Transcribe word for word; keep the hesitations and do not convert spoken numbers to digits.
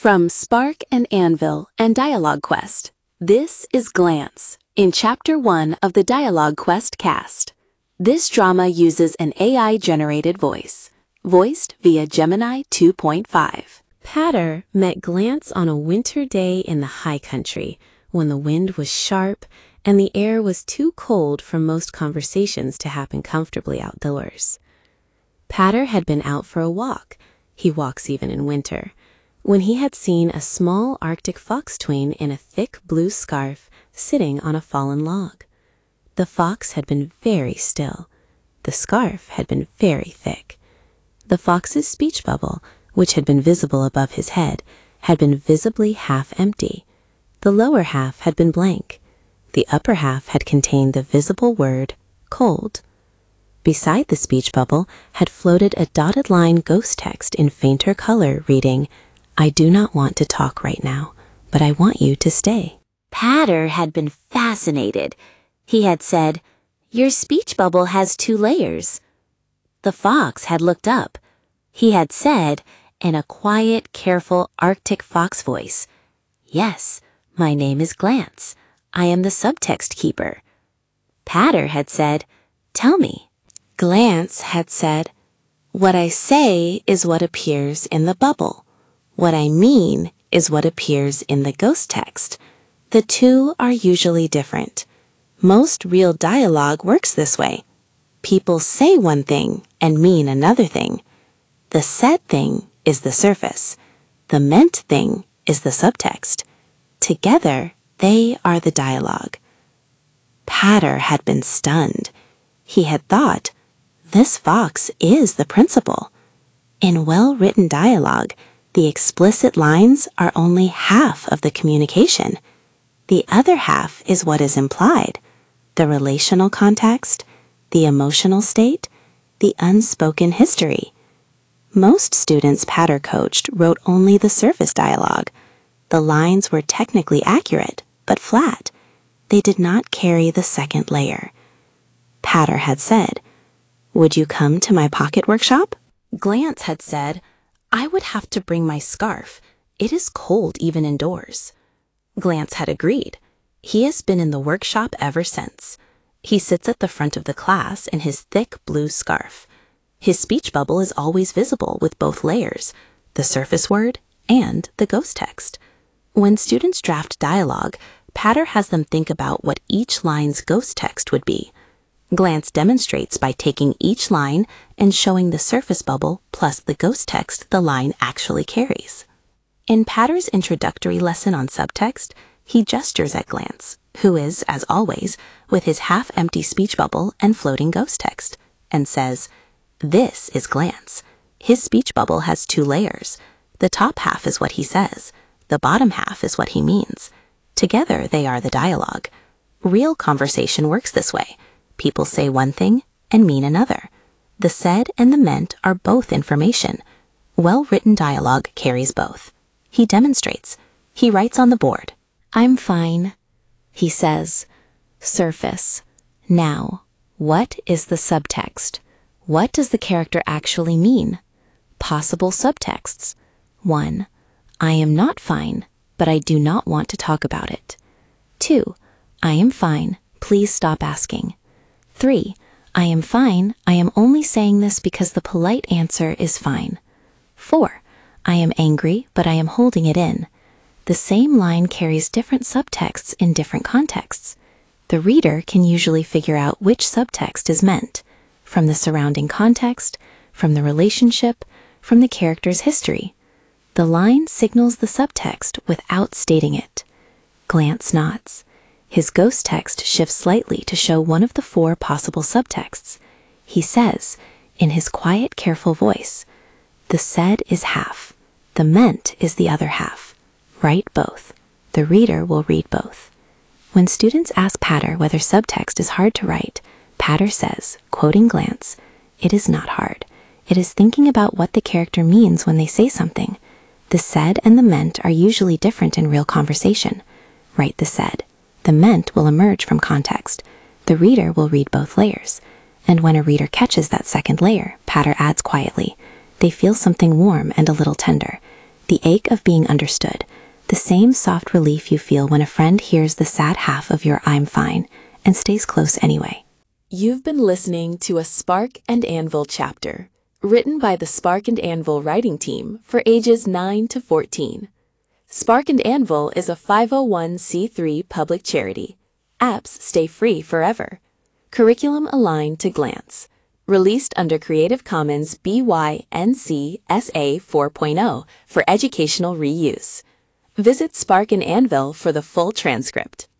From Spark and Anvil and Dialogue Quest, this is Glance, in Chapter one of the Dialogue Quest cast. This drama uses an A I-generated voice, voiced via Gemini two point five. Patter met Glance on a winter day in the high country, when the wind was sharp and the air was too cold for most conversations to happen comfortably outdoors. Patter had been out for a walk. He walks even in winter, when he had seen a small Arctic fox twin in a thick blue scarf sitting on a fallen log. The fox had been very still. The scarf had been very thick. The fox's speech bubble, which had been visible above his head, had been visibly half empty. The lower half had been blank. The upper half had contained the visible word, cold. Beside the speech bubble had floated a dotted line ghost text in fainter color reading, "I do not want to talk right now, but I want you to stay." Patter had been fascinated. He had said, "Your speech bubble has two layers." The fox had looked up. He had said, in a quiet, careful Arctic fox voice, "Yes, my name is Glance. I am the subtext keeper." Patter had said, "Tell me." Glance had said, "What I say is what appears in the bubble. What I mean is what appears in the ghost text. The two are usually different. Most real dialogue works this way. People say one thing and mean another thing. The said thing is the surface. The meant thing is the subtext. Together, they are the dialogue." Patter had been stunned. He had thought, this fox is the principal. In well-written dialogue, the explicit lines are only half of the communication. The other half is what is implied, the relational context, the emotional state, the unspoken history. Most students Patter coached wrote only the surface dialogue. The lines were technically accurate, but flat. They did not carry the second layer. Patter had said, "Would you come to my pocket workshop?" Glance had said, "I would have to bring my scarf. It is cold even indoors." Glance had agreed. He has been in the workshop ever since. He sits at the front of the class in his thick blue scarf. His speech bubble is always visible with both layers, the surface word and the ghost text. When students draft dialogue, Patter has them think about what each line's ghost text would be. Glance demonstrates by taking each line and showing the surface bubble plus the ghost text the line actually carries. In Patter's introductory lesson on subtext, he gestures at Glance, who is, as always, with his half-empty speech bubble and floating ghost text, and says, "This is Glance. His speech bubble has two layers. The top half is what he says. The bottom half is what he means. Together they are the dialogue. Real conversation works this way. People say one thing and mean another. The said and the meant are both information. Well-written dialogue carries both." He demonstrates. He writes on the board, "I'm fine." He says, "Surface. Now, what is the subtext? What does the character actually mean? Possible subtexts. One, I am not fine, but I do not want to talk about it. Two, I am fine. Please stop asking. Three, I am fine. I am only saying this because the polite answer is fine. Four, I am angry, but I am holding it in." The same line carries different subtexts in different contexts. The reader can usually figure out which subtext is meant, from the surrounding context, from the relationship, from the character's history. The line signals the subtext without stating it. Glance nods. His ghost text shifts slightly to show one of the four possible subtexts. He says, in his quiet, careful voice, "The said is half. The meant is the other half. Write both. The reader will read both." When students ask Patter whether subtext is hard to write, Patter says, quoting Glance, "It is not hard. It is thinking about what the character means when they say something. The said and the meant are usually different in real conversation. Write the said. The meant will emerge from context. The reader will read both layers. And when a reader catches that second layer, Patter adds quietly, they feel something warm and a little tender. the ache of being understood, the same soft relief you feel when a friend hears the sad half of your "I'm fine" and stays close anyway. You've been listening to a Spark and Anvil chapter, written by the Spark and Anvil writing team for ages nine to fourteen. Spark and Anvil is a five oh one c three public charity. Apps stay free forever. Curriculum aligned to Glance. Released under Creative Commons B Y N C S A four point oh for educational reuse. Visit Spark and Anvil for the full transcript.